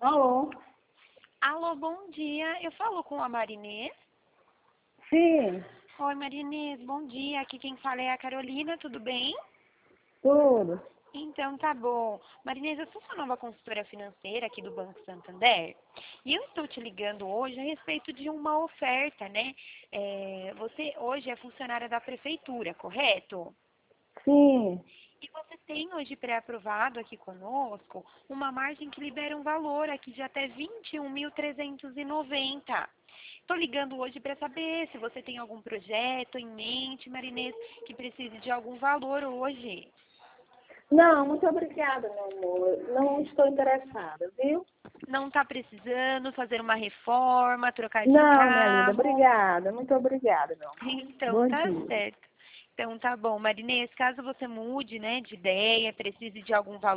Alô? Alô, bom dia. Eu falo com a Marinês. Sim, Oi, Marinês, bom dia. Aqui quem fala é a Carolina, tudo bem? tudo. Então, tá bom. Marinês, eu sou sua nova consultora financeira aqui do Banco Santander e eu estou te ligando hoje a respeito de uma oferta, né? Você hoje é funcionária da prefeitura, correto? Sim. E você tem hoje pré-aprovado aqui conosco uma margem que libera um valor aqui de até 21.390. Estou ligando hoje para saber se você tem algum projeto em mente, Marinês, que precise de algum valor hoje. Não, muito obrigada, meu amor. Não estou interessada, viu? Não está precisando fazer uma reforma, trocar de Não, minha linda, carro? obrigada. Muito obrigada, meu amor. Então Bom tá dia. certo. Então tá bom, Marinês, caso você mude, né, de ideia, precise de algum valor